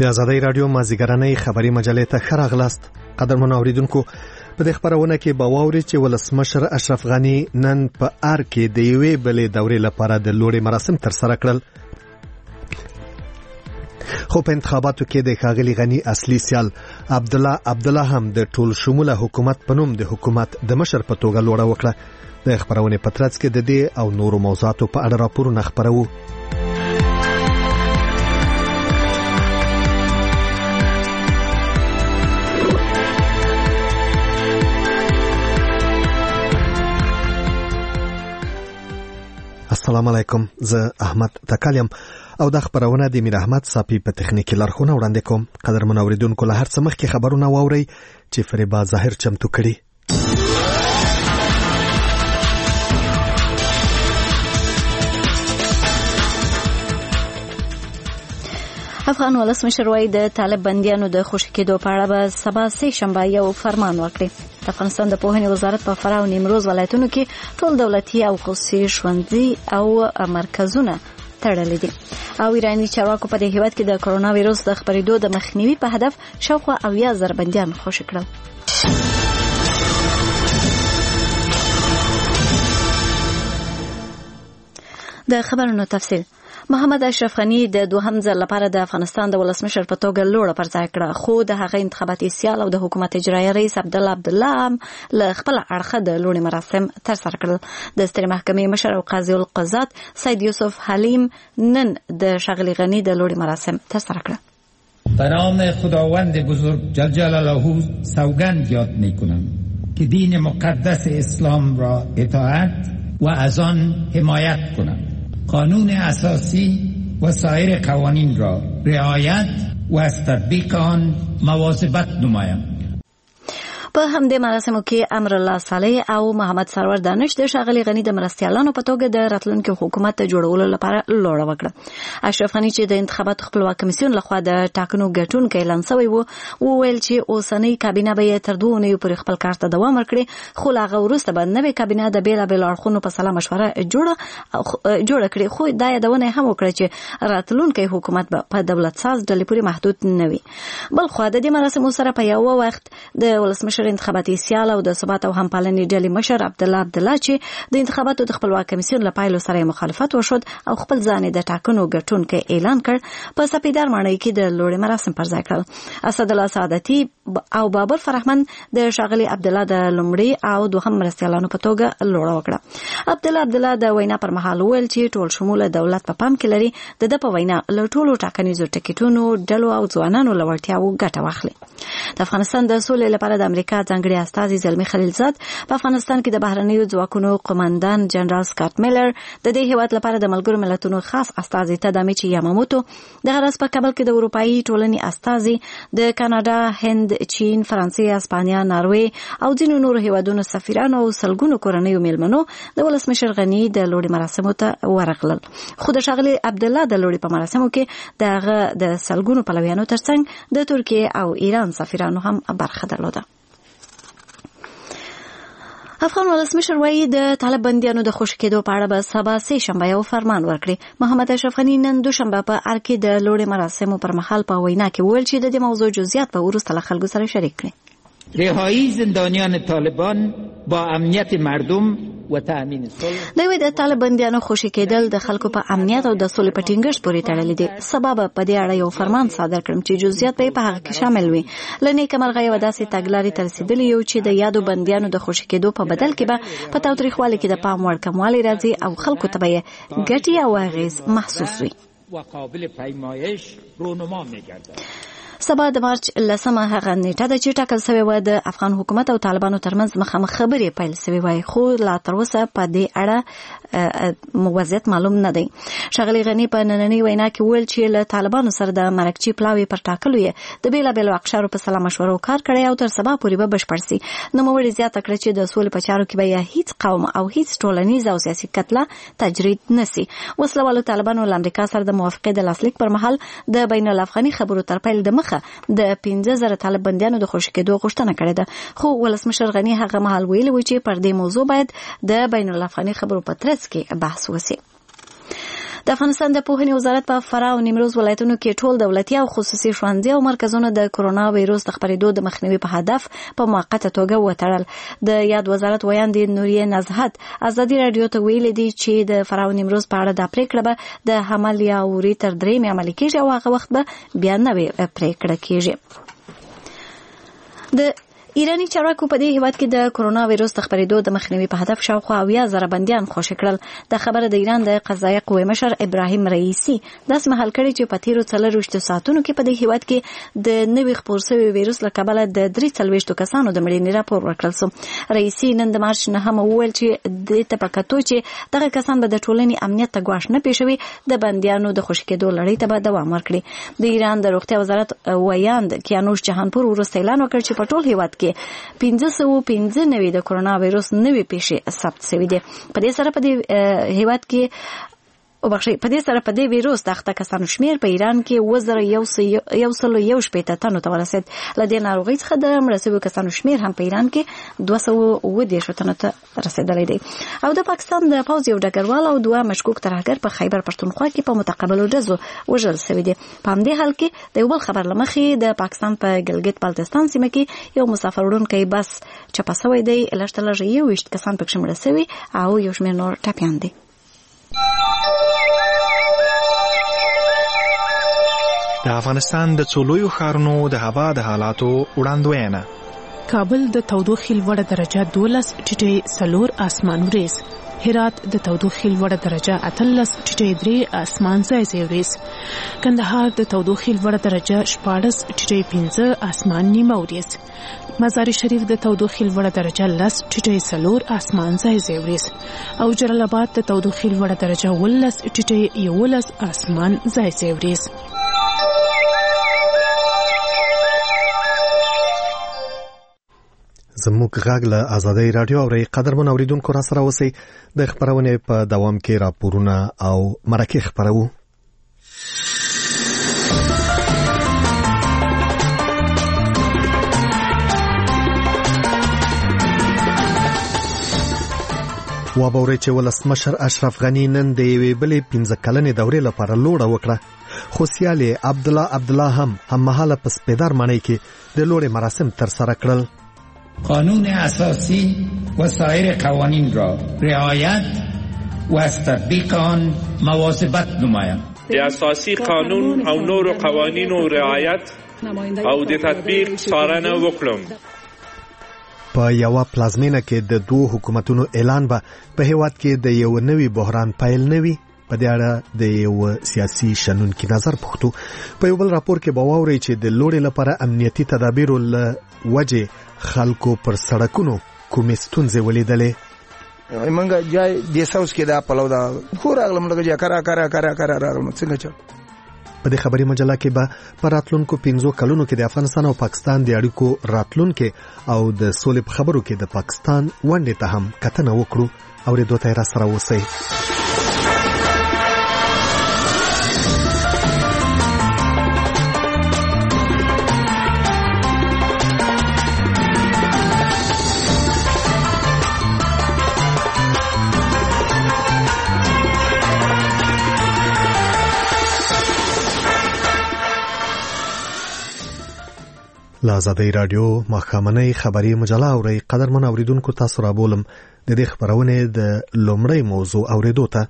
آزادۍ رادیو مازیګرنۍ خبري مجلې ته ښه راغلاست. قدرمنو اوریدونکو، په دې خبرونه کې به واورئ چې ولسمشر اشرف غني نن په ار کې د یوې بلې دورې لپاره د لوړې مراسم ترسره کړل. خو په انتخاباتو کې د ښاغلي غني اصلي سیال عبدالله هم د ټول شموله حکومت په نوم د حکومت د مشر په توګه لوړه وکړه. د خبرونې په ترڅ کې د دې او نورو موضوعاتو په اړه راپورونه خپروو. السلام علیکم، زه احمد تکالیم او د خبرونه د میر احمد صافی په تخنیکی لارښوونه وړاندې کوم. قدرمن اوریدونکو، له هر څه مخکې خبرونه واورئ چې فریبا ظاهر چمتو کړي. افغان ولسمشر وايي د طالب بندیانو د خوشي کېدو په اړه به سبا سه شنبه یو فرمان ورکړي. د افغانستان د پوهنې وزارت په فراه او نیمروز ولایتونو کې ټول دولتي او خصوصي ښوونځي او مرکزونه تړلي دي. او ایراني چارواکو په دې هیواد کې د کرونا وایرس د خپرېدو د مخنیوي په هدف شاوخوا 80,000 بندیان خوشي کړل. د خبرونو تفصیل. محمد اشرف غني د دوهم ځل لپاره د افغانستان د ولسمشر په توګه لوړه پر ځای کړه، خو د هغه انتخاباتي سیال او د حکومت اجرایي رئیس عبدالله هم له خپل اړخه د لوړې مراسم ترسره کړل. د سترې محکمې مشر او قاضي القضات سید یوسف حلیم نن د ښاغلي غني د لوړې مراسم ترسره کړه. به نام خداوند بزرگ جل جلاله سوگند یاد میکنم که دین مقدس اسلام را اطاعت و از آن حمایت کنم، قانون اساسی و سایر قوانین را رعایت و از تطبیق آن مواظبت نمایم. په همدې مراسمو کې امر الله صالح او محمد سرور دانش د ښاغلي غني د مرستیالانو په توګه د راتلونکي حکومت د جوړولو لپاره لوړه وکړه. اشرف غني چې د انتخاباتو خپلواک کمیسیون لخوا د ټاکنو ګټونکی اعلان شوی و، وویل چې اوسنۍ کابینه به یې تر 2 اونیو پورې خپل کار ته دوام ورکړي، خو له هغه وروسته به نوې کابینه د بېلابېلو اړخونو په سلا مشوره جوړه کړي. خو دا یادونه هم وکړه چې راتلونکی حکومت به په دولت ساز ډلې پورې محدود نه وي. بلخوا د دې مراسمو سره په یو وخت د ولسمشر انتخاباتي سیال او د ثبات او همپالنې ډلې مشر عبدالله چې د انتخاباتو د خپلواک کمیسیون له پایلو سره مخالفت وشود او خپل ځان د ټاکنو ګټونکی اعلان کړ، په سپیدار ماڼۍ کې د لوړې مراسم پر ځای کړل. اسدالله سعادتي او بابر فرحمن د ښاغلي عبدالله د لومړي او دوهم مرستیالانو په توګه لوړه وکړه. عبدالله د وینا پر مهال وویل چې ټول شموله دولت په پام کې لري د په وینا له ټولو ټاکنیزو ټکټونو ډلو او ځوانانو له وړتیاوو ګټه واخلي. د افغانستان د سولې لپاره د امریکا ځانګړي استازي زلمی خلیلزاد په افغانستان کې د بهرنیو ځواکونو قوماندان جنرال سکاټ میلر، د دې هیواد لپاره د ملګرو ملتونو خاص استازي تدامیچی یاماموتو، د غرض په کابل کې د اروپאי ټولنې استازي، د کاناډا، هند، چین، فرانسې، اسپانیا، ناروې او ځینو نورو هیوادونو سفیرانو او سلګونو کورنیو میلمنو د ولسمشر غني د لوړې مراسمو ته ورغلل. خو د ښاغلي عبدالله د لوړې په مراسمو کې د سلګونو پلویانو ترڅنګ د ترکیې او ایران سفیرانو هم برخه درلوده. افغان ولسمشر وايي د طالب بندیانو د خوشي کېدو په اړه به سبا سه شنبه یو فرمان ورکړي. محمد اشرف غني نن دوشنبه په ار کې د لوړې مراسمو پر مهال په وینا کې وویل چې د دې موضوع جزئیات به وروسته له خلکو سره شریک کړي. رهایی زندانیان طالبان با امنیت مردم و تأمین صلح. دوی د طالب بندیانو خوشي کېدل د خلکو په امنیت او د سولې په ټینګښت پورې تړلي دي. سبب په دې اړه یو فرمان صادر کړم چې جزئیات به په هغه کې شامل وي. لنې کمرغه یو داسې تګلارې ترسیدلې یو چې د یادو بندیانو د خوشي کېدو په بدل کې به په تاوتریخوالي کې د پام وړ کموالی راځي او خلکو ته به ګټي او اغیز محسوس وي. وقابل پیمایش رونما می‌گردد. سبا د مارچ 10 هغه نیټه ده چې ټاکل شوې و د افغان حکومت او طالبانو ترمنځ مخامخ خبرې پیل شوې وای، خو لا تر اوسه په دې اړه موضوعات معلوم نه دی. ښاغلي غني په نننۍ وینا کې ویل چې له طالبانو سره د مرکچی پلاوی پر ټاکلو یې د بیلابېلو اقشارو په سلا مشورو کار کړی او تر سبا پورې به بشپړ شي. نوموړي زیاته کړه چې د سولې په چارو کې به هیڅ قوم او هیڅ ټولنیز او سیاسي کتله تجرید نسی. وسلوالو طالبانو له امریکا سره د موافقې د لاسلیک پر مهال د بین الافغاني خبرو تر پیل د مخه د 15,000 طالب بندیانو د خوشي کېدو غوښتنه کړې ده، خو ولسمشر غني هغه مهال ویلي و چې پر دې موضوع باید د بین الافغاني خبرو په ترڅ کې بحث وشي. د افغانستان د پوهنې وزارت په فراه او نیمروز ولایتونو کې ټول دولتي او خصوصي ښوونځي او مرکزونه د کرونا وایروس د خپرېدو د مخنیوي په هدف په موقته توګه وتړل. د یاد وزارت ویاندې نوریه نزهت ازادي رادیو ته ویلي دي چې د فراه او نیمروز په اړه د پریکړه به د حمل یا اوري تر درېمې عملي کېږي او هغه وخت به بیا نوې پریکړه کېږي. د ایرانی چارواکو په دې هیواد کې د کرونا وایروس د خپرېدو د مخنیوي په هدف شاوخوا 80,000 بندیان خوشي کړل. د خبره د ایران د قضایه قوې مشر ابراهیم رئیسی داس مهال کړي چې په تیرو 24 ساعتونو کې په دې هیواد کې د نوې خپور شوی وایروس له کبله د 43 کسانو د مړینې راپور ورکړل شو. رئیسی نن د مارچ نه هم وویل چې د تپکاتو چې دغه کسان به د ټولنې امنیت ته ګواښ نه پیښوي د بندیانو د خوشي کېدو لړۍ ته به دوام ورکړي. د ایران د روغتیا وزارت ویاند کیانوش جهانپور وروسته اعلان وکړ چې په ټول هیواد کې 595 د کرونا وایروس نوې پیښې ثبت شوې دي. په دې سره په دې هیواد کې په دې وایروس د اخته کسانو شمیر په ایران کې 1,118 تنو ته ورسید. له دې ناروغۍ څخه د مړه شویو کسانو شمیر هم په ایران کې 210 تنو ته رسیدلی دی. او د پاکستان د پوځ یو ډګروال او 2 مشکوک ترهګر په خیبر پښتونخوا کې په متقابلو ډزو وژل شوي دي. په همدې حال کې د یو بل خبر له مخې د پاکستان په ګلګت بلتستان سیمه کې یو مسافر وړونکی بس چپه شوی دی. لږ تر لږه 21 کسان پکې مړه شوي او یو شمېر نور ټپیان دي. د افغانستان د څولویو ښارونو د هوا د حالاتو وړاندوینه. کابل د تودوخې لوړه درجه 12 ټیټې 4 اسمان وریځ. هرات د تودوخې لوړه درجه 18 ټیټې 3 اسمان ځای وریځ. کندهار د تودوخې لوړه درجه 14 ټیټې 5 اسمان نیمه وریځ. مزار شریف د تودوخې لوړه درجه 10 ټیټې 4 اسمان ځای وریځ. او جلال آباد د تودوخې لوړه درجه 11 ټیټې 11 اسمان ځای وریځ. زموږ غږ له آزادۍ رادیو اوري. قدرمن اوریدونکو را سره اوسئ. د خبرونه په دوام کې راپورونه او مرکه خبرو. وابوري چې ولسمشر اشرف غنی نن د یوې بلې 15 کلنې دورې لپاره لوړه وکړه. خو سیالي عبدالله هم مهاله په سپیدار معنی کې د لوړې مراسم تر سره کړل. قانون اساسی و سایر قوانین را رعایت و از تطبیق آن مواظبت نمایم. د اساسی قانون او نور قوانین و رعایت او د تطبیق څارنه وکړم. په یو پلازمینه کې د دوه حکومتونو اعلان به په هیواد کې د یو نوي بحران پایل نوي. په دې اړه د یو سیاسي شنونکي نظر پوښتو. په یو بل راپور کې به واوري چې د لوړې لپاره امنیتي تدابیرو له وجې خلکو پر سړکونو کومې ستونزې ولیدلې. منګه جای د ساوس کې دا پلو دا خو راغلم لږه کرا راغلم څنګه چا. په دې خبري مجله کې به پر راتلونکو 15 کلونو کې د افغانستان او پاکستان د اړیکو راتلونکو او د سولې په خبرو کې د پاکستان ونډې ته هم کتنه وکړو. اوریدو ته را سره اوسئ. آزادۍ رادیو مخامنۍ خبري مجله اوري. قدرمن اوریدونکو تاسو را بولم د دې خبرونه د لومړی موضوع اوریدو ته.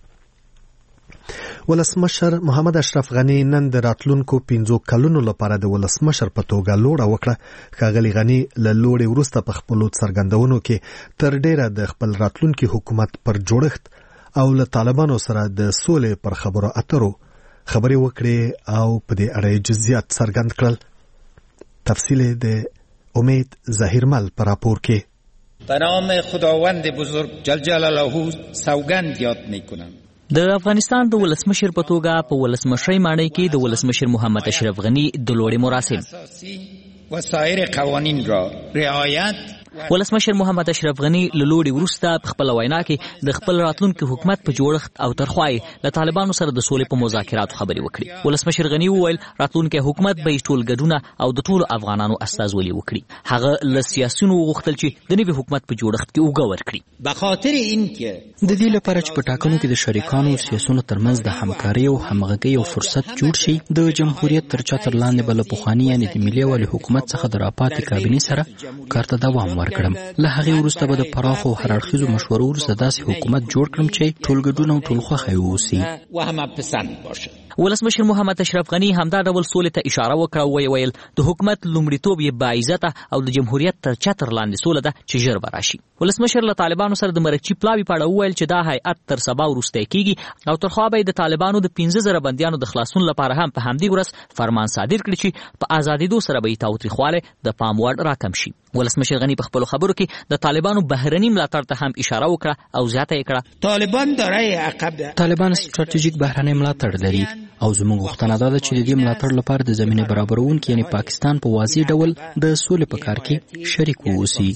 ولسمشر محمد اشرف غنی نن د راتلونکو 15 کلونو لپاره د ولسمشر په توګه لوړه وکړه. ښاغلي غنی له لوړې وروسته په خپل څرګندونو کې تر ډیره د خپل راتلونکي حکومت پر جوړښت او له طالبانو سره د سولې پر خبرو اترو خبرې وکړې او په دې اړه جزئیات څرګند کړل. تفصیل د امید ظاهرمل پر راپور کې. به نام خداوند بزرگ جل جلاله سوگند یاد میکنم. د افغانستان د ولسمشر په توګه په ولسمشرۍ ماڼۍ کې د ولسمشر محمد اشرف غنی د لوړې مراسم و سایر قوانین را رعایت ولسمشر محمد اشرف غنی له لوړې وروسته په خپل وینا کې د خپل راتلونکي حکومت په جوړښت او ترخوای له طالبانو سره د سولې په مذاکراتو خبرې وکړي. ولسمشر غنی وویل راتلونکي حکومت به ټول ګډونه او د ټولو افغانانو استازولي وکړي. هغه له سیاسيونو وغوښتل چې د نوي حکومت په جوړښت کې اوږه ورکړي. د دې لپاره چې په ټاکنو کې د شریکانو سیاسونو ترمنځ د همکارۍ او همغږۍ او فرصت جوړ شي، د جمهوریت تر چتر لاندې بل پخوانی یعنی د ملي والي حکومت څخه د راپاتې کابینې سره کار ته دوام ورکړم. له هغې وروسته به د پراخو هرړخیزو مشورو وروسته داسې حکومت جوړ کړم چې ټول ګډون او ټول خوښه واوسي. ولسمشر محمد اشرف غنی همدا ډول سولې ته اشاره وکړه او ویل د حکومت لومړیتوب یې باعزته او د جمهوریت تر چتر لاندې سوله ده چې ژر به راشي. ولسمشر له طالبانو سره د مرکچي پلاوي په اړه وویل چې دا هیئت تر سبا وروسته کېږي او تر خوا به د طالبانو د 15,000 بندیانو د خلاصون لپاره هم په همدې ورځ فرمان صادر کړي چې په ازادېدو سره به یې تاوتریخوالی د پام وړ راکم شي. ولسمشر غنی په خپلو خبرو کې د طالبانو بهرني ملاتړ ته هم اشاره وکړه او زیاته یې کړه طالبان ستراتیژیک بهرنی ملاتړ لري او زموږ غوښتنه ده چې د دې ملاتړ لپاره د زمینه برابرونکي یعنی پاکستان په واضح ډول د سولې په کار کې شریک واوسي.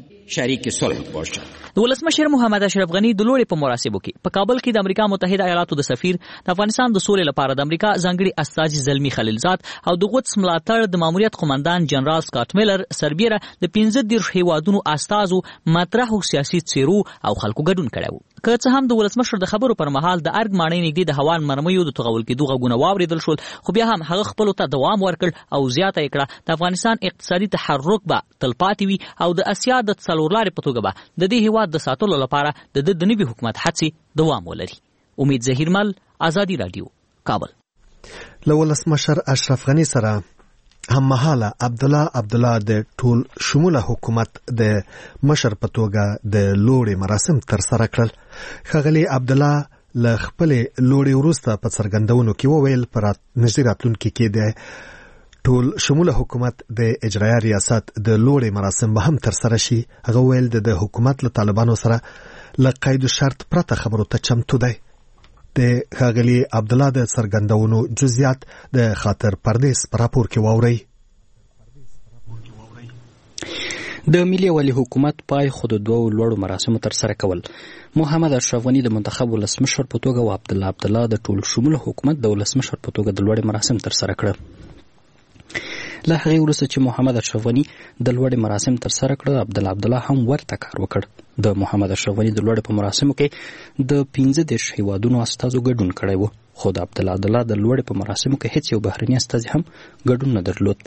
د ولسمشر محمد اشرف غنی د لوړې په مراسمو کې په کابل کې د امریکا متحده ایالاتو د سفیر، د افغانستان د سولې لپاره د امریکا ځانګړي استازي زلمی خلیلزاد او د قدس ملاتړ د ماموریت قومندان جنرال سکاټ میلر سربیره د 15 هیوادونو استازو مطرحو سیاسي څیرو او خلکو ګډون کړی و. که څه هم د ولسمشر د خبرو پر مهال د ارګ ماڼۍ نږدې د هوان مرمیو د توغول کېدو غږونه واورېدل شول، خو بیا هم هغه خپلو ته دوام ورکړ او زیاته یې کړه د افغانستان اقتصادي تحرک به تلپاتې وي او د اسیا د څلورلارې په توګه به د دې هیواد د ساتلو لپاره د نوي حکومت هڅې دوام ولري. امید ظهیرمل، آزادي رادیو، کابل. له ولسمشر اشرف غنی سره هممهاله عبدالله د ټول شموله حکومت د مشر په توګه د لوړې مراسم ترسره کړل. ښاغلي عبدالله له خپلې لوړې وروسته په څرګندونو کې وویل په نږدې راتلونکي کې د ټول شموله حکومت د اجرایه ریاست د لوړې مراسم به هم ترسره شي. هغه ویل د حکومت له طالبانو سره له قید و شرط پرته خبرو ته چمتو دی. د ښاغلي عبدالله د څرګندونو جزئیات د خاطر پردیس په راپور کې واورئ. د ملي والي حکومت پای خو د دوو لوړو مراسمو ترسره کول. محمد اشرف غنی د منتخب ولسمشر په توګه او عبدالله د ټول شموله حکومت د ولسمشر په توګه د لوړې مراسم ترسره کړه. له هغې وروسته چې محمد اشرف غنی د لوړې مراسم ترسره کړه، عبدالله هم ورته کار وکړ. د محمد اشرف غنی د لوړې په مراسمو کې د 15 هیوادونو استازو ګډون کړی و، خو د عبدالله د لوړې په مراسمو کې هیڅ یو بهرني استازي هم ګډون نه درلود.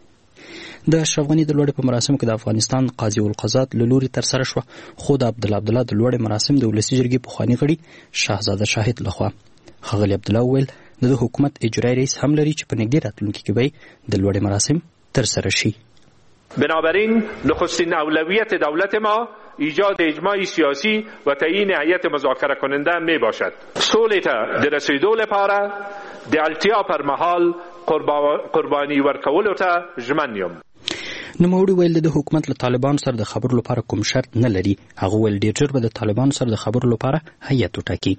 د اشرف غنی د لوړې په مراسمو کې د افغانستان قاضي القضات له لوري ترسره شوه، خو د عبدالله د لوړې مراسم د ولسي جرګې پخواني غړي شهزاده شاهد لخوا. ښاغلي عبدالله وویل د حکومت اجرایی رئیس هم لري چې په نږدې راتلونکي کې به د لوړې مراسم ترسره شي. بنابراین نخستین اولویت دولت ما ایجاد اجماع سیاسی و تعیین هیئت مذاکره کننده می باشد. صلح ته د رسیدو لپاره د اړتیا پر مهال قربانی ورکولو ته ژمن یم. نوموړي ویل د حکومت له طالبانو سره د خبرو لپاره کوم شرط نه لري. هغه ویل ډېر ژر به د طالبانو سره د خبرو لپاره هیئت وټاکي.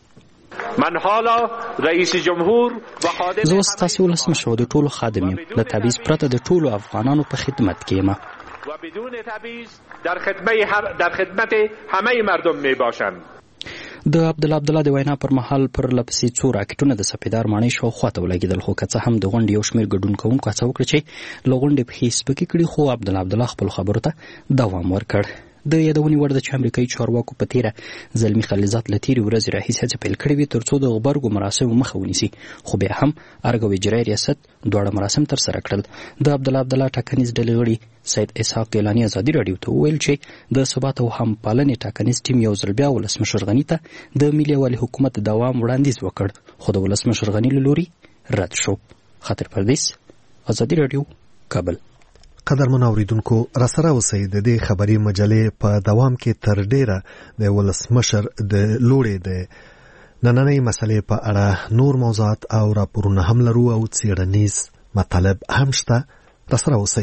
من حالا رئیس جمهور و خادم زه اوس ستاسې ولسمشر د ټولو خادم یم. له تبعیض پرته د ټولو افغانانو په خدمت کې یم و بدون تبعیض در خدمت همه مردم می باشم. د عبدالله د وینا پر مهال پر لپسې څو راکټونه د سپیدار ماڼۍ شاوخوا ته ولګېدل، خو که څه هم د غونډې یو شمېر ګډون کوونکو هڅه وکړه چې له غونډې پښې سپکې کړي، خو عبدالله خپلو خبرو ته دوام ورکړ. د یادونې وړ ده چې امریکایي چارواکو په تیره زلمی خلیلزاد له تیرې ورځې راهیسې هڅې پیل کړې وې تر څو د غبرګو مراسمو مخه ونیسي، خو بیا هم ارګ او اجرایي ریاست دواړه مراسم ترسره کړل. د عبدالله ټاکنیز ډلې غړي سید اسحاق ګیلاني ازادي راډیو ته وویل چې د ثبات او همپالنې ټاکنیز ټیم یو ځل بیا ولسمشر غني ته د ملي والي حکومت د دوام وړاندیز وکړ، خو د ولسمشر غني له لوري رد شو. خاطر پردیس، ازادي راډیو، کابل. قدرمن اوریدونکو، راسره اوسئ. د دې خبري مجلې په دوام کې تر ډیره د ولسمشر د لوړې د نننۍ مسلې په اړه نور موضوعات او راپورونه هم لرو او څیړنیز مطالب هم شته. راسره اوسئ.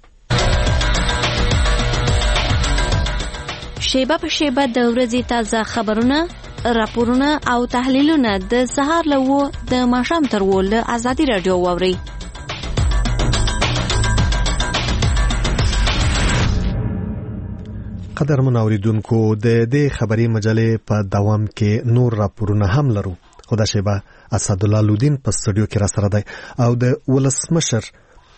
شیبه په شیبه د ورځې تازه خبرونه، راپورونه او تحلیلونه د سهار له 9 د ماښام تر 10 له آزادي راډیو واورئ. قدرمن اوریدونکو د دې خبري مجلې په دوام کې نور راپورونه هم لرو. خدا شیبه اسد الله لودین په سټوډیو کې را سره دی او د ولسمشر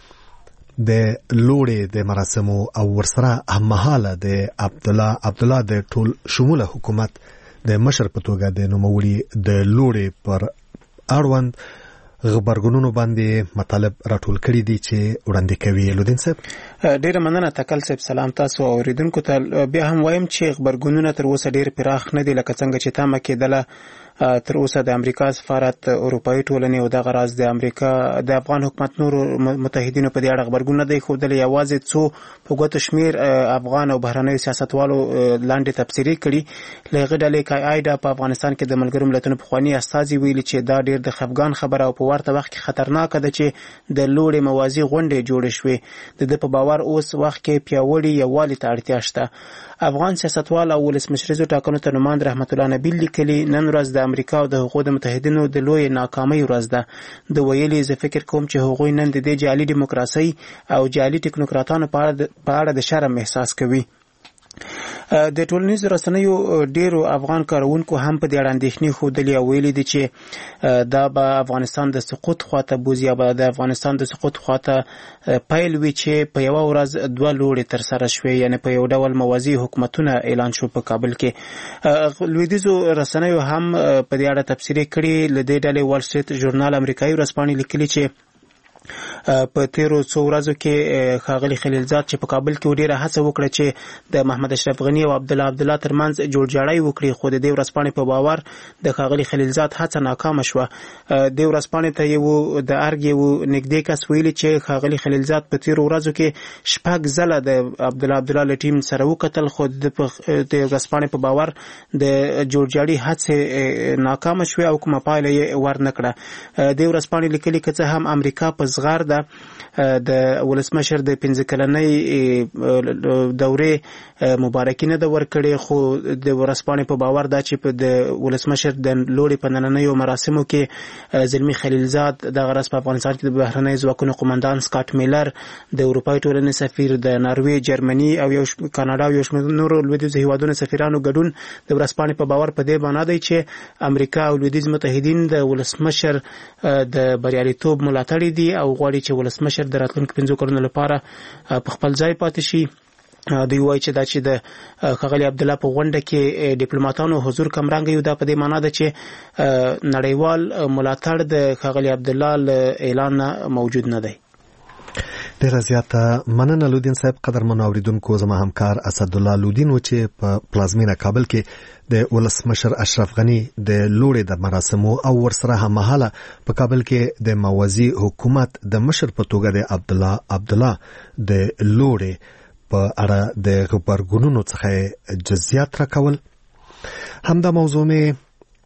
د لوړې د مراسمو او ورسره هممهاله د عبدالله د ټول شموله حکومت د مشر په توګه د نوموړي د لوړې پر اړوند غبرګونونو باندې مطالب راټول کړي دي چې وړاندې کوي. لودین صاحب ډیره مننه. تکل صاحب سلام تاسو اوریدونکو ته. بیا هم وایم چې غبرګونونه تر اوسه ډیر پراخ نه دي لکه څنګه چې تمه کېدله. تر اوسه د امریکا سفارت، اروپאי ټولنې او د غراز د امریکا د افغان حکومت نور متحدینو په دې اړه غبرګون نه دی ښودلی. یوازې څو په ګوتو شمیر افغان او بهرنیو سیاستوالو لاندې تبصرې کړي. له هغې ډلې قاعده په افغانستان کې د ملګرو ملتونو پخواني استازي ویلي چې دا ډیر د خفګان خبره او په ورته وخت کې خطرناکه ده چې د لوړې موازي غونډې جوړې شوې. د ده په باور اوس وخت کې پیاوړي یووالي ته اړتیا شته. افغان سیاستوال او ولسمشریزو ټاکنو ته نوماند رحمت الله نبیل لیکلي نن ورځ د امریکا او د هغو د متحدینو د لوی ناکامۍ ورځ ده. د ویلي زه فکر کوم چې هغوی نن د دې جعلي دیموکراسۍ او جعلي ټکنوکراتانو په اړه د شرم احساس کوي. د ټولنیزو رسنیو ډیرو افغان کارونکو هم په دې اړه اندېښنې ښودلې او ویلي دي چې دا به افغانستان د سقوط خواته بوځي یا به د افغانستان د سقوط خواته پیل وي چې په یوه ورځ دوه لوړې ترسره شوې، یعنې په یو ډول موازي حکومتونه اعلان شو په کابل کې. لویدیځو رسنیو هم په دې اړه تبصرې کړي. له دې ډلې وال سټریټ ژورنال امریکایي ورځپاڼې لیکلي چې په تیرو څو ورځو کې ښاغلي خلیلزاد چې په کابل کې ډیره هڅه وکړه چې د محمد اشرف غني او عبدالله ترمنځ جوړجاړی وکړي، خو د دې ورځپاڼې په باور د ښاغلي خلیلزاد هڅه ناکامه شوه. د ورځپاڼې ته یو د ارګ یو نږدې کس ویلي چې ښاغلي خلیلزاد په تیرو ورځو کې 6 ځله د عبدالله له ټیم سره وکتل، خو د ورځپاڼې په باور د جوړجاړي هڅې ناکامه شوې او کومه پایله یې ورنکړه. د ورځپاڼې لیکلي که څه هم امریکا په زغر ده د ولسمشر د 15 کلنۍ دورې مبارکي نه ده ورکړې، خو د ورځپاڼې په باور ده چې په د ولسمشر د لوړې په نننیو مراسمو کې زلمي خلیلزاد د غرض په افغانستان کې د بهرنیو ځواکونو قومندان سکاټ میلر، د اروپאי ټولنې سفیر، د ناروې، جرمني او یو کاناډا او یو شمېر نورو لویدیځو هیوادونو سفیرانو ګډون د ورځپاڼې په باور په دې معنا دی چې امریکا او لویدیځ متحدین د ولسمشر د بریالیتوب ملاتړي دي او غواړي چې ولسمشر د راتلونکو 5 کلونو لپاره په خپل ځای پاتې شي. دوی وایي چې دا چې د ښاغلي عبدالله په غونډه کې ډیپلوماټانو حضور کمرنګ یو دا په دې معنا ده چې نړیوال ملاتړ د ښاغلي عبدالله له اعلان نه موجود نه دی. ډیره زیاته مننه لودین صاحب. قدرمن اوریدونکو، زما همکار اسد الله لودین و چې په پلازمینه کابل کې د ولسمشر اشرف غنی د لوړې د مراسمو او ورسره هممهاله په کابل کې د موازي حکومت د مشر په توګه د عبدالله د لوړې په اړه د غبرګونونو څخه جزئیات راکول. همدا موضوع مې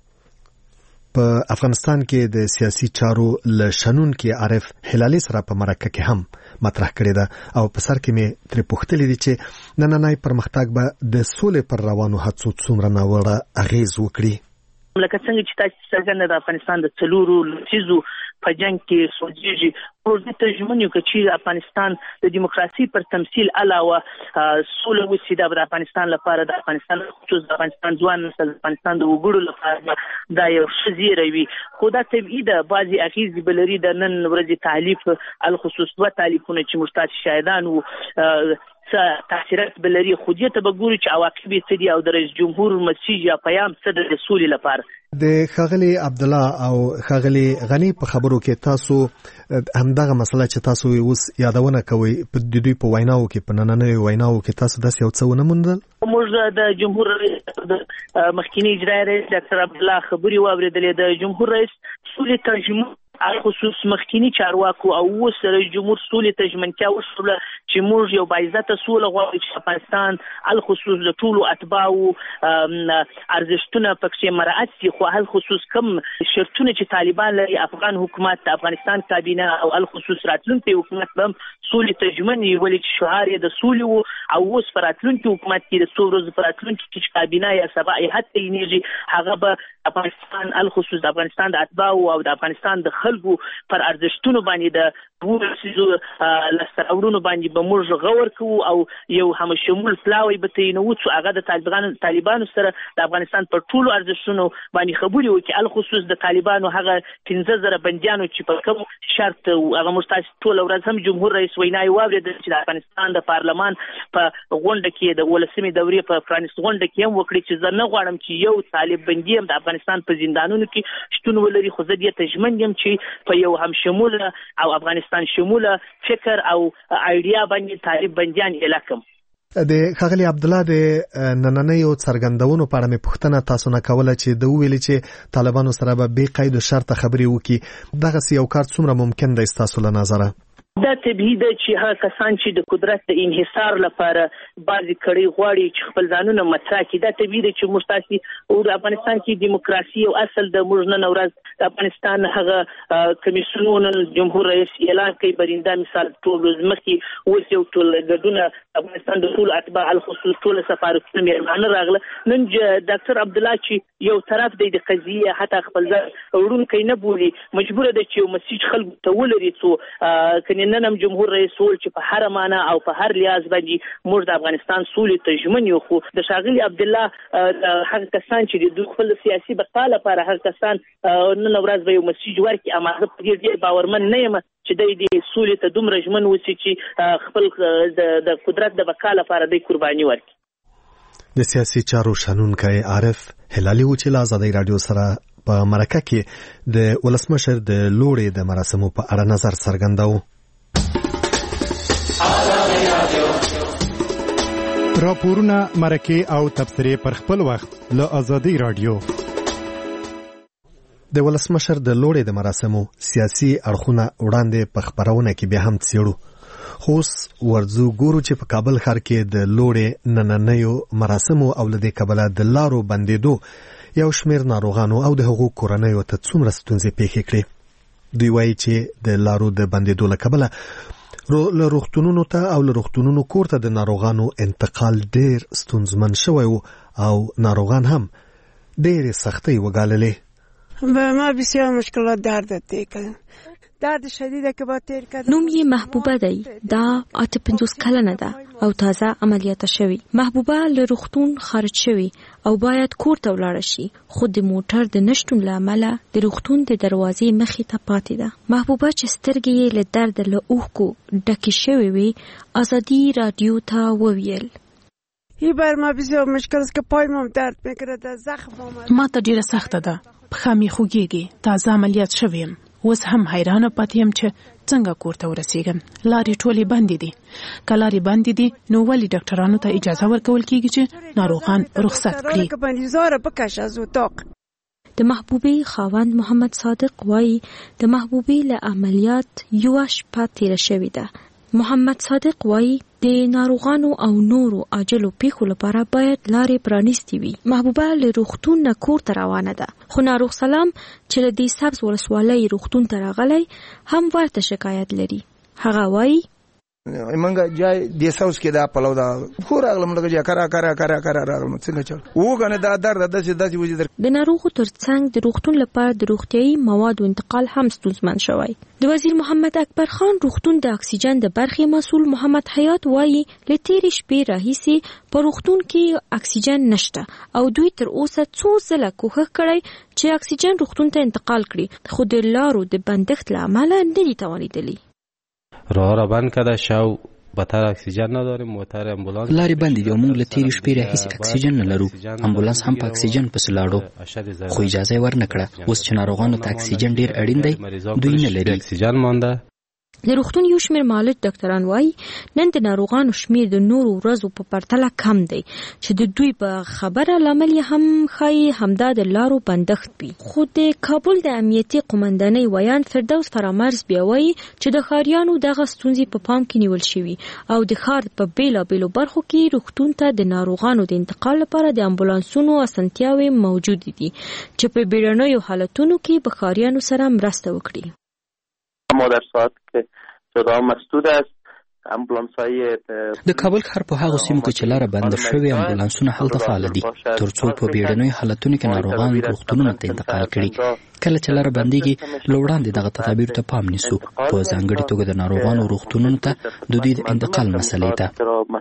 په افغانستان کې د سیاسي چارو له شنونکي عارف هلالي سره په مرکه کې هم مطرح کړې ده او په سر کې مې ترې پوښتلې دي چې نننی پرمختګ به د سولې پر روانو هڅو څومره ناوړه اغیز وکړي. لکه څنګه چې تاسو څرګنده د افغانستان د څلورو لسیزو په جنگ کې سوځيږي پروژې ترجمه یو چې افغانستان د دیموکراسي پر تمثيل علاوه سوله وسي د افغانستان لپاره، د افغانستان خصوص د افغانستان ځوان نسل د افغانستان د وګړو لپاره دا یو شزیره وي. خو دا طبيعي ده بعضي اغیز بلري د نن ورځې تعلیف الخصوص و تعلیفونه چې مرتاد شاهدان وو تاثیرات بلري خو دې ته بګوري چې عواقب یې څه دي او د رئیس جمهور مسیج یا پیام څه د سولې لپاره. د ښاغلي عبدالله او ښاغلي غني په خبرو کې تاسو همدغه مسله چې تاسو اوس یادونه کوي په دوی په ویناو کې په نننیو ویناو کې تاسو داسې یو څه ونه موندل؟ موږ د جمهور رئیس مخکینی اجرایي رئیس ډاکټر عبدالله خبري واوریدلې د جمهور رئیس سولې ترجمه خصوص مخکینی چارواکو او اوس رئیس جمهور سولې تجمنتیا وشوله چې موږ یو باعزته سوله غواړو چې افغانستان الخصوص د ټولو اتباعو ارزښتونه پکې مراعات شي، خو الخصوص کم شرطونه چې طالبان لري افغان حکومت د افغانستان کابینه او الخصوص راتلونکي حکومت هم سولې تجمن ولې چې شعار یې د سولې او اوس پر راتلونکي حکومت کې د څو ورځې پر راتلونکي کې کابینه یا سبا حتی نیږي هغه به افغانستان الخصوص د افغانستان د اتباعو او د افغانستان د خلکو پر ارزښتونو باندې د ورسېدو لسرورونو باندې به موږ غور کوو او یو هم شمول پلاوی به تعینوو چې هغه د طالبانو سره د افغانستان پر ټولو ارزښتونو باندې خبرې وکړي، الخصوص د طالبانو هغه 15,000 بندیانو چې په کوم شرط هغه مستاسي ټول ورځ هم جمهور رئیس وینای واورېدل چې د افغانستان د پارلمان په غونډه کې د 18مې دورې په پرانیست غونډه کې هم وکړي چې زه نه غواړم چې یو طالب بندي هم د افغانستان په زندانونو کې شتون ولري، خو زه دې ته ژمن یم چې په یو هم شموله او افغانستان شموله فکر او ایډیا باندې طالب بندیان اعلان کړم. د ښاغلي عبدالله د نننیو څرګندونو په اړه مې پوښتنه تاسو نه کوله چې د ویلي چې طالبانو سره به بې قید و شرط خبرې وکړي، دغسې یو کار څومره ممکن دی ستاسو له نظره؟ دا طبیعي ده چې هغه کسان چې د قدرت د انحصار لپاره بعضې کړۍ غواړي چې خپل ځانونه مطرح کړي، دا طبیعي ده چې موږ تاسې او د افغانستان کې دیموکراسي او اصل د موږ نن ورځ د افغانستان هغه کمیسیونونه جمهور رئیس اعلان کوي، برنده مثال ټول مخکې اوس یو ټول ګډونه افغانستان د ټول اتباع الخصوص ټول سفارتونه میرمانه راغله. نن ډاکټر عبدالله چې یو طرف دی د قضیې حتی خپل ځان وړونکی نه بولي، مجبوره ده چې یو مسیج خلکو ته ولري څو نن هم جمهور رئیس ول چې په هر معنا او په هر لیاز باندې موږ د افغانستان سولې ته ژمن یو، خو د ښاغلي عبدالله هغه کسان چې د دوی خپل سیاسي بقا لپاره هغه کسان نن ورځ به یو مسیج ورکړي، اما زه په دې ډېر باورمن نه یم چې د سولې ته دومره ژمن اوسي چې خپل د قدرت د بقا لپاره د قرباني ورکړي. د سیاسي چارو شنونکی عارف هلالي و چې له ازادۍ راډیو سره په مرکه کې د ولسمشر د لوړې د مراسمو په اړه نظر څرګنداوه. راپورونه، مرکې او تبصرې پر خپل وخت له ازادۍ راډیو. د ولسمشر د لوړې د مراسمو سیاسي اړخونه وړاندې په خبرونه کې بیا هم څېړو، خو اوس ورځو ګورو چې په کابل ښار کې د لوړې نننیو مراسمو او له دې کبله د لارو بندېدو یو شمېر ناروغانو او د هغو کورنیو ته څومره ستونزې پیښې کړې. دوی وایي چې د لارو د بندېدو له کبله له روغتونونو ته او له روغتونونو کور ته د ناروغانو انتقال ډیر ستونزمن شوی او ناروغان هم ډیرې سختۍ وګاللې. ما بسیار مشکلات درد شدیده که با تیر کردن. نوم یې محبوبه دی، دا 58 کلنه ده او تازه عملیات شوی. محبوبه له روغتون خارج شوی او باید کور ته ولاړ شي، خو د موټر د نشټون له امله د روغتون د دروازې مخې ته پاتې ده. محبوبه چې سترګې یې له درد له اوښکو ډکې شوې وي، ازادي راډیو ته وویل این بر ما بسیار مشکل است که پایم درد میکنه، در زخم ما ته ډیره سخته ده، پښه مې خوږیږي، تازه عملیات شویم، اوس هم حیرانه پاتې یم چې څنګه کور ته ورسیږم. لارې ټولې بندې دي، که لارې بندې دي نو ولې ډاکټرانو ته اجازه ورکول کیږي چې ناروغان رخصت کړي؟ د محبوبې خاوند محمد صادق وایي د محبوبې له عملیات یوه شپه تیره شوې ده. محمد صادق وایي د ناروغانو او نورو عاجلو پیښو لپاره باید لارې پرانیستې وي. محبوبه له روغتون نه کور ته روانه ده، خو ناروغ سلام چې له دې سبز ولسوالۍ روغتون ته راغلی هم ورته شکایت لري. هغه وایي منګه جای د ساوس کې دا پلو دا خو راغلم لکه جا کرا راغلم څنګه چل وګنه دا درد داسې وځي. د ناروغو ترڅنګ د روغتون لپاره د روغتيایي موادو انتقال هم ستونزمن شوی. د وزیر محمد اکبر خان روغتون د اکسیجن د برخې مسؤل محمد حیات وایي له تیرې شپې راهیسې په روغتون کې اکسیجن نشته او دوی تر اوسه څو ځله کوښښ کړی چې اکسیجن روغتون ته انتقال کړي، خو د لارو د بندښت له امله نه دي توانیدلی. راه را بند کرده شو بطر اکسیژن نداریم، موتر امبولانس لارې بندې دي او موږ له تیرې شپې راهیسې اکسیجن نه لرو. امبولانس هم په اکسیجن پسې لاړو خو اجازه یې ورنه کړه. اوس چې ناروغانو ته اکسیجن ډیر اړین دی دوی نه لري. اکسیجن مانده. د روغتون یو شمېر معالج ډاکټران وایي نن د ناروغانو شمېر د نورو ورځو په پرتله کم دی، چې د دوی په خبره لامل یې هم ښایي همدا د لارو بندښت وي. خو د کابل د امنیتي قومندانۍ ویان فردوس فرامرز بیا وایي چې د ښاریانو دغه ستونزې په پام کې نیول شوي او د ښار په بېلابېلو برخو کې روغتون ته د ناروغانو د انتقال لپاره د امبولانسونو اسانتیاوې موجودې دي چې په بیړنیو حالتونو کې به ښاریانو سره مرسته وکړي. ما در ساعت که صدا مسدود است د کابل ښار په هغو سیمو کې چې لاره بنده شوې امبولانسونه هلته فعال دي ترڅو په بیړنیو حالتونو کې ناروغان روغتونونو ته انتقال کړي. کله چې لاره بندېږي له وړاندې دغه تدابیرو ته پام نیسو، په ځانګړې توګه د ناروغانو روغتونونو ته د دوی د انتقال مسلې ته.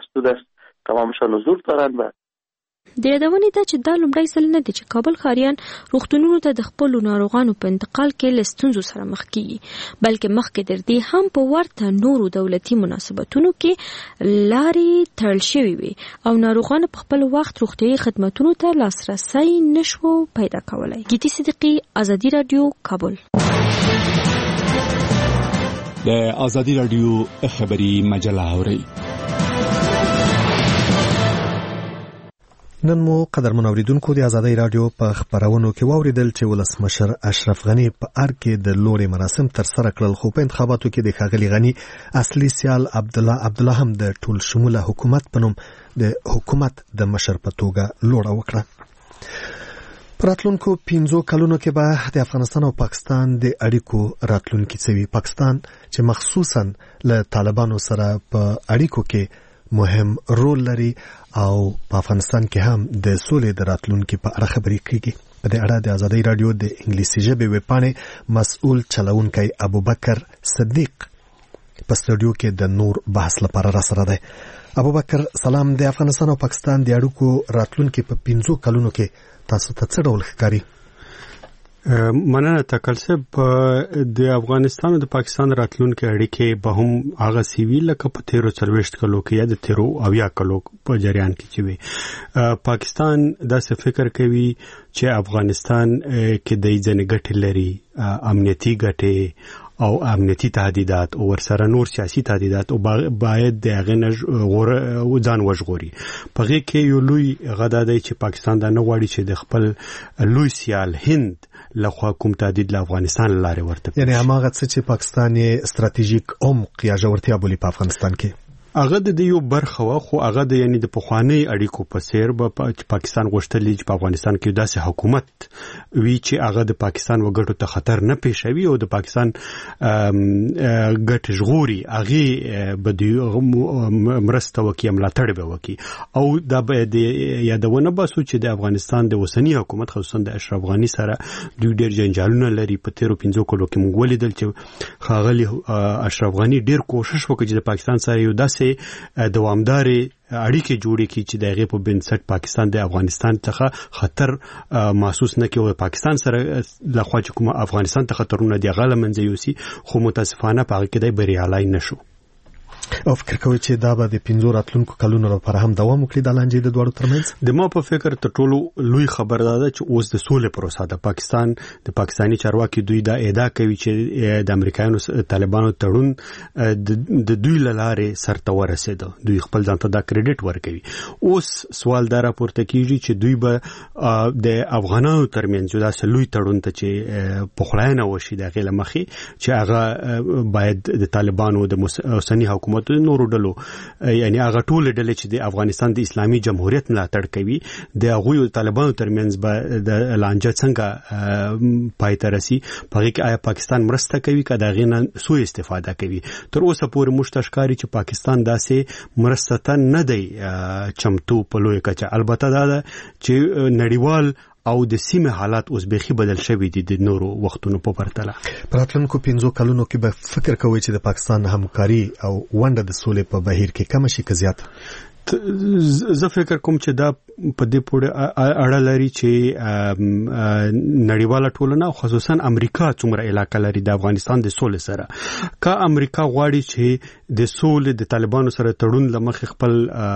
د یادونې ده چې دا لومړی ځل نه دی چې کابل ښاریان روغتونونو ته د خپلو ناروغانو په انتقال کې له ستونزو سره مخ کیږي، بلکې مخکې تر دې هم په ورته نورو دولتي مناسبتونو کې لارې تړل شوې وي او ناروغانو په خپل وخت روغتیايي خدماتونو ته لاسرسی نشو پیدا کولی. گیتی صدیقی، ازادي رادیو، کابل. د ازادي رادیو خبري مجله اورئ. نن مو قدرمن اوریدونکو د ازادي رادیو په خبرونو کې واوریدل چې ولسمشر اشرف غنی په ار کې د لوړې مراسم تر سره کړل، خو په انتخاباتو کې د ښاغلي غنی اصلي سیال عبدالله هم د ټول شموله حکومت په نوم د حکومت د مشر په توګه لوړه وکړه. راتلونکو 15 کلونو کې به د افغانستان او پاکستان د اړیکو راتلونکي څوي. پاکستان چې مخصوصا له طالبانو سره په اړیکو کې مهم رول لري او په افغانستان کې هم د سولې د راتلونکي په اړه خبرې کوي. په دې اړه د ازادي رادیو د انګلیسي ژبې ویبپاڼې مسؤل چلونکی ابوبکر صدیق په سټوډیو کې د نور بحث لپاره را سره دی. ابوبکر سلام. د افغانستان او پاکستان د اړیکو راتلونکي په 15 کلونو کې تاسو ته څه ډول ښکاري؟ مننه تکل صاحب. د افغانستان او د پاکستان راتلونکي اړیکې به هم هغه سیوی لکه په 13 کلو کې یا د 13 کلو په جریان کې چې وي. پاکستان داسې فکر کوي چې افغانستان کې د ځنې ګټې لري، امنیتي ګټې او امنیتي تهدیدات او ورسره نور سیاسي تهدیدات او باید د هغه ځان وژغوري. په هغې کې یو لوی غدا دی چې پاکستان دا نه غواړي چې د خپل لوی سیال هند لخوا کوم تهدید له افغانستان لارې ورته، یعنی هماغه څه چې پاکستان یې ستراتیژیک عمق یا ژورتیا بولي په افغانستان کې. هغه د یو برخه وا خو هغه د یعنی د پخوانی اړیکو په سیر به پاکستان غوښتلی چې په افغانستان کې داسې حکومت وی چې هغه د پاکستان وګړو ته خطر نه پیښوي او د پاکستان ګټ ژغوري، هغه به د مرسته وکي، ملاتړ به وکي. او دا به د یادونه باسو چې د افغانستان د اوسنی حکومت خصوصا د اشرف غنی سره دوی ډېر جنجالونه لري. په 13 کلو کې موږ ولیدل چې ښاغلي اشرف غنی ډېر کوشش وکړي چې د پاکستان سره یو داسې دوامداري اړیکې جوړې کړي چې دغه په بنسټ پاکستان د افغانستان څخه خطر محسوس نه کړي او پاکستان سره لخوا چې کوم افغانستان ته خطرونه دی غل منځ یوسي، خو متاسفانه په هغه کې د بریالای نشو. او فکر کوي چې دا به د 15 راتلونکو کلونو لپاره هم دوام وکړي د لانجې د دوړو ترمنځ؟ د ما په فکر ته ټولو لوی خبر ده چې اوس د سولې پروسه د پاکستان د پاکستانی چارواکي دوی دا ادعا کوي چې د امریکایانو طالبانو تړون د دوی لاره سرته ورسېده، دوی خپل ځان ته دا کریډټ ورکوي. اوس سوال دا راپورته کیږي چې دوی به د افغانانو ترمنځ دا لوی تړون ته چې په خلاینه وشي د غیله مخې چې هغه باید د طالبانو د اوسنی حکومت نورو ډلو یعنی هغه ټول ډلې چې د افغانستان د اسلامي جمهوریت ملاتړ کوي د هغوی طالبانو ترمنځ به د لانجه څنګه پای ته رسي، په هغې کې آیا پاکستان مرسته کوي که د هغې نه سوء استفاده کوي. تر اوسه پورې موږ ته ښکاري چې پاکستان داسې مرسته ته نه دی چمتو په لویه کچه. البته دا ده چې نړیوال او د سیمه حالات اوس بيخي بدل شوي دي د نورو وختونو په پرتله. راتلونکو 15 کلونو کې به فکر کوي چې د پاکستان همکاري او ونډه د سولې په بهیر کې کم شي که زیات؟ زه فکر کوم چې دا په دې پورې اړه لري چې نړیواله ټولنه خصوصا امریکا څومره علاقه لري د افغانستان د سولې سره. که امریکا غواړي چې د سولې د طالبانو سره تړون لمخې خپل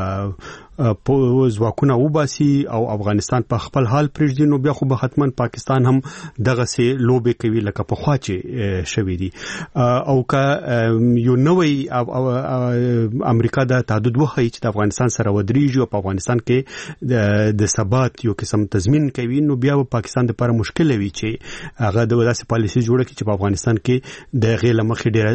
ځواکونه وباسي او افغانستان په خپل حال پرېږدي، نو بیا خو به حتما پاکستان هم دغه سي لوبې کوي لکه په خوا چې شوي دي. او که یو نوې امریکا د تعهد وخی چې د افغانستان سره ودرېږي او په افغانستان کې د ثبات یو قسم تضمین کوي، نو بیا به پاکستان لپاره مشکل وي چې هغه د داسې پالیسي جوړه کړي چې په افغانستان کې د غیر مخې ډېر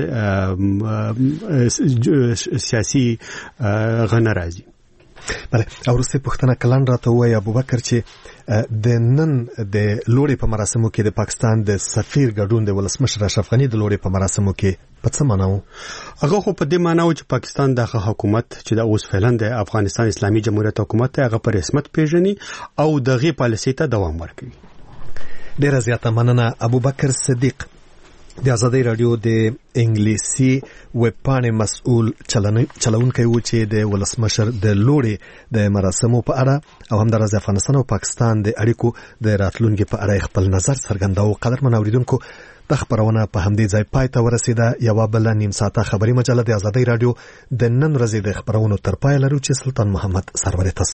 سیاسي غنه راځي. بله، او وروستۍ پوښتنه کلن راته ووایي ابوبکر چې د نن د لوړې په مراسمو کې د پاکستان د سفیر ګډون د ولسمشر اشرف غني د لوړې په مراسمو کې په څه معنی وو؟ هغه خو په دې معنی و چې پاکستان دغه حکومت چې د اوس فعلا د افغانستان اسلامي جمهوریت حکومت ته هغه په رسمیت پیژني او دغه پالیسي ته دوام ورکوي. ډیره زیاته مننه ابوبکر صدیق د ازادي رادیو د انګلیسي ویب پاڼې مسؤل چلونکی و چې د ولسمشر د لوړې د مراسمو په اړه او همدارس د افغانستان او پاکستان د اړیکو د راتلونکي په اړه خپل نظر څرګنداوه. قدرمن اوریدونکو د خبرونه په همدې ځای پای ته ورسیده. یوه بله نیم ساعته خبري مجله د ازادي رادیو د نن ورځې د خبرونو تر پای لرو چې سلطان محمد سرور تاسو